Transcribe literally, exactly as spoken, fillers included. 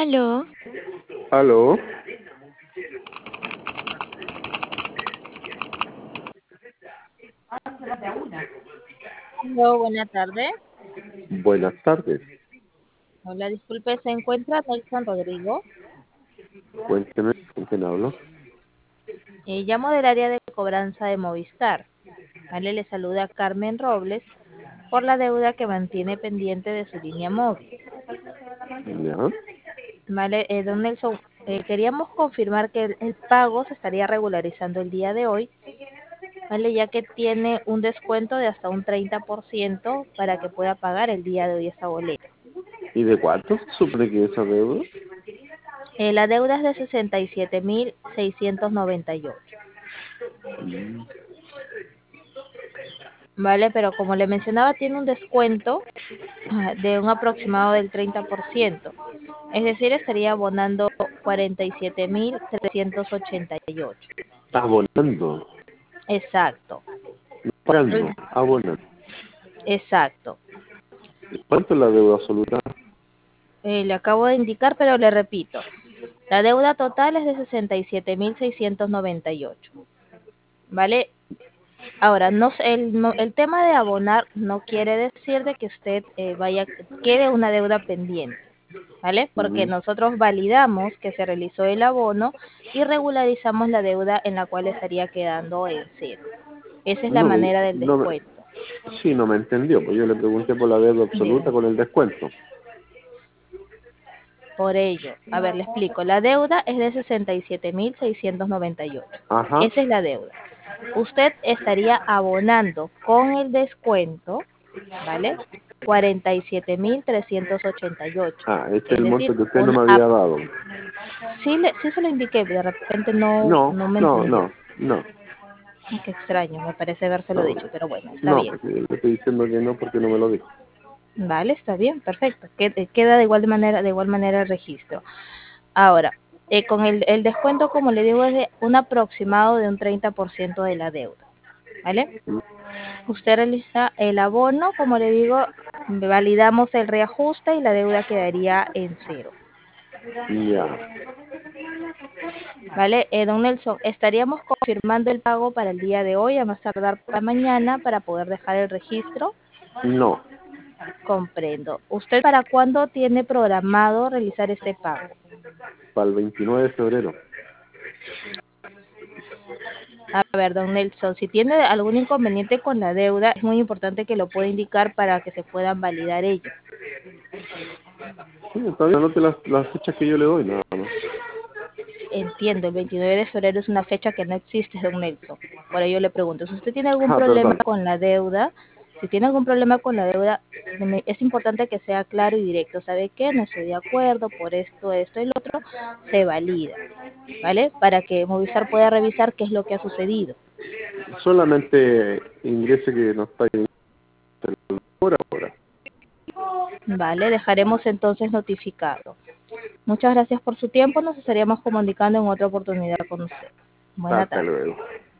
Aló. Aló. Hola, buena tarde. Buenas tardes. Hola, disculpe, ¿se encuentra Nelson Rodrigo? Cuénteme con quién hablo. Eh, llamo del área de cobranza de Movistar. Vale, le saluda Carmen Robles por la deuda que mantiene pendiente de su línea móvil. Ya. Vale, eh, don Nelson, eh, queríamos confirmar que el, el pago se estaría regularizando el día de hoy, vale, ya que tiene un descuento de hasta un treinta por ciento para que pueda pagar el día de hoy esa boleta. ¿Y de cuánto se supone que esa deuda? Eh, la deuda es de sesenta y siete mil seiscientos noventa y ocho. Mm. Vale, pero como le mencionaba, tiene un descuento ah, de un aproximado del treinta por ciento. Es decir, estaría abonando cuarenta y siete mil trescientos ochenta y ocho. Abonando. Exacto, No pagando. Abonando. exacto. ¿Cuánto es la deuda absoluta? Eh, le acabo de indicar, pero le repito. La deuda total es de sesenta y siete mil seiscientos noventa y ocho. ¿Vale? Ahora, no, sé, el, no- el tema de abonar no quiere decir de que usted eh, vaya, quede una deuda pendiente. ¿Vale? Porque Ujú. nosotros validamos que se realizó el abono y regularizamos la deuda en la cual estaría quedando en cero. Esa es la No me, manera del no me, descuento. sí, no me entendió, pues yo le pregunté por la deuda absoluta Dígame. con el descuento. Por ello, a ver, le explico. La deuda es de sesenta y siete mil seiscientos noventa y ocho. Ajá. Esa es la deuda. Usted estaría abonando con el descuento, ¿vale? cuarenta y siete mil trescientos ochenta y ocho. Ah, este es Es el monto decir, que usted no un me había ap- dado. sí, le, sí se lo indiqué, de repente no, No, no me no, entendió. no, no, Qué extraño, me parece habérselo no. dicho, pero bueno, está No, bien. porque le estoy diciendo que no porque no me lo dijo. Vale, está bien, perfecto. Qued- Queda de igual manera, de igual manera el registro. Ahora, eh, con el, el descuento, como le digo, es de un aproximado de un treinta por ciento de la deuda. ¿Vale? Usted realiza el abono, como le digo, validamos el reajuste y la deuda quedaría en cero. Ya. ¿Vale? Eh, don Nelson, estaríamos confirmando el pago para el día de hoy, a más tardar para mañana, para poder dejar el registro. No, Comprendo. ¿Usted para cuándo tiene programado realizar este pago? para el veintinueve de febrero. A ver, don Nelson, si tiene algún inconveniente con la deuda, es muy importante que lo pueda indicar para que se puedan validar ellos. Sí, todavía no te las, las fechas que yo le doy, nada más. Entiendo, el veintinueve de febrero es una fecha que no existe, don Nelson. Por ello le pregunto, si usted tiene algún Ah, problema perdón. con la deuda, si tiene algún problema con la deuda, me- es importante que sea claro y directo. ¿Sabe qué? No estoy de acuerdo por esto, esto y lo otro. Se valida, ¿vale? Para que Movistar pueda revisar qué es lo que ha sucedido. Solamente ingrese que no está ahí por ahora. Vale, dejaremos entonces notificado. Muchas gracias por su tiempo. Nos estaríamos comunicando en otra oportunidad con usted. Buena Hasta tarde. luego.